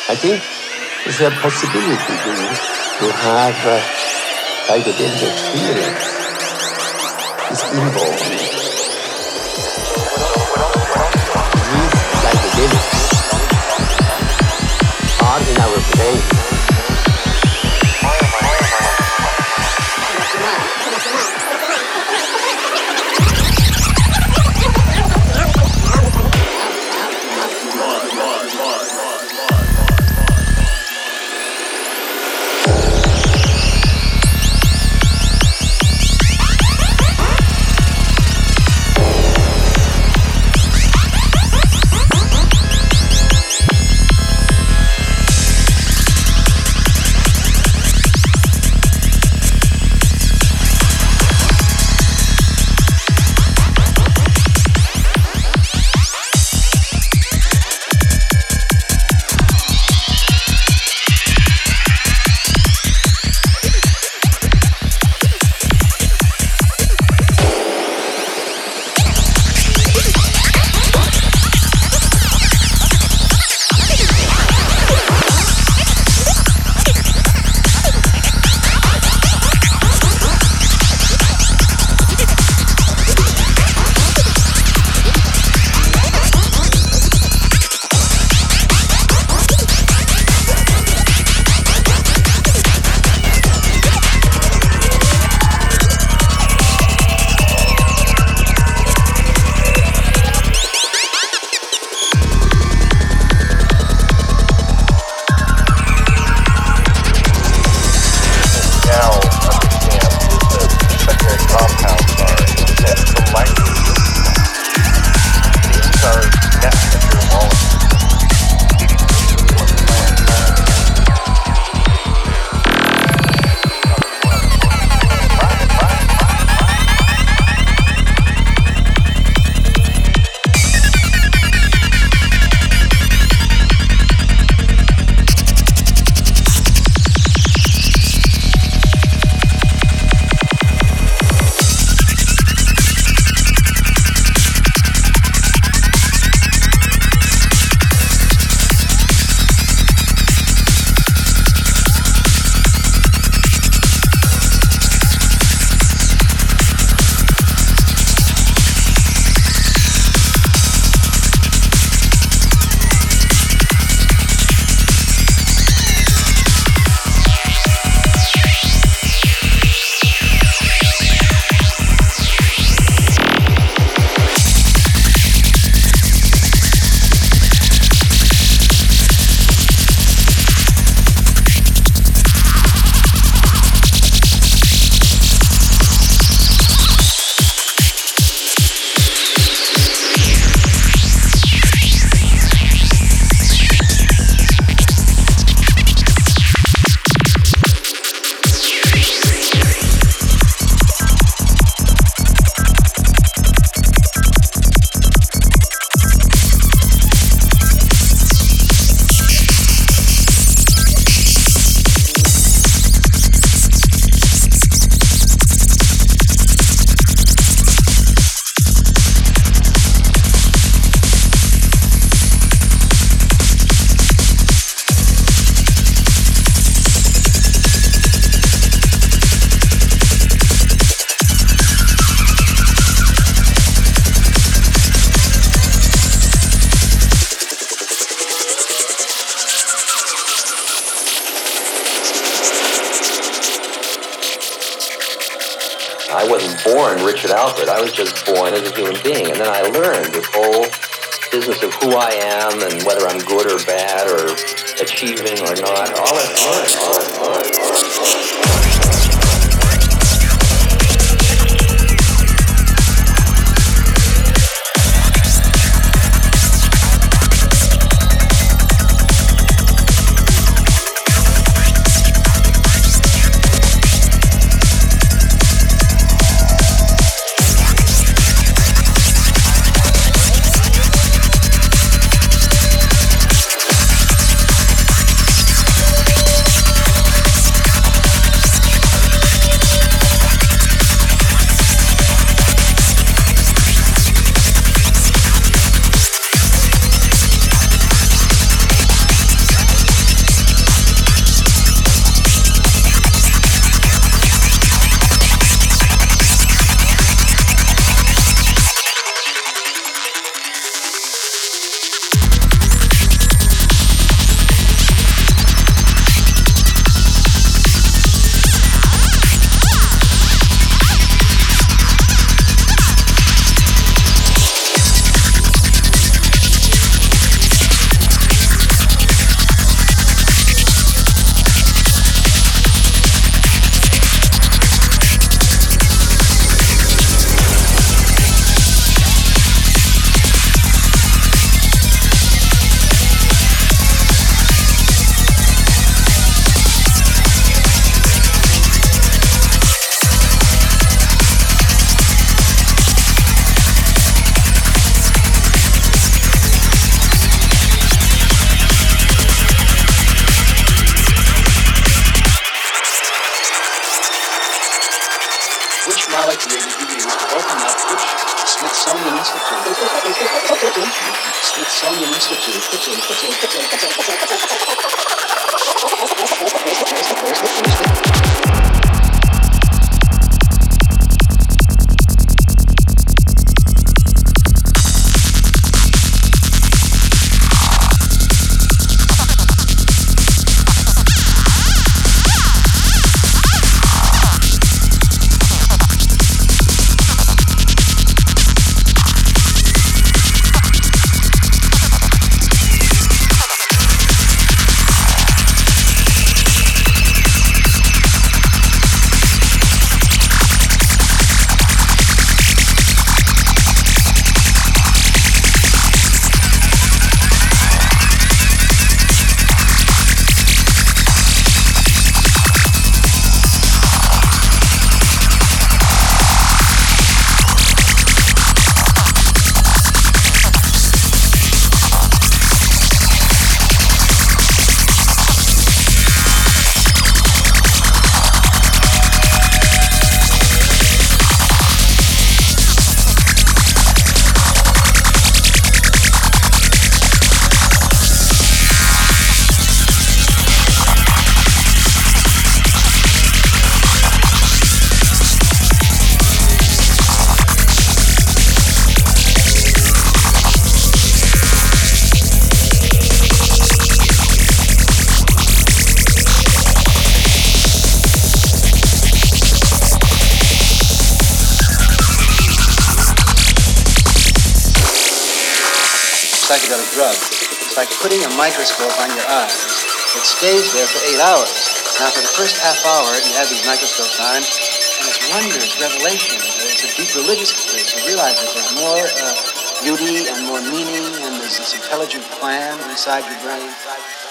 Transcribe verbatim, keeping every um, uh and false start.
I think there's a possibility to, to have a psychedelic experience is involved. These psychedelics are in our brain. I wasn't born Richard Alpert. I was just born as a human being. And then I learned this whole business of who I am and whether I'm good or bad or achieving or not. All that's learned. All that's learned. Smithsonian Institute. Psychedelic drug. It's like putting a microscope on your eyes. It stays there for eight hours. Now, for the first half hour, you have these microscopes on, and it's wonder, it's revelation. It's a deep religious experience. You realize that there's more uh, beauty and more meaning, and there's this intelligent plan inside your brain.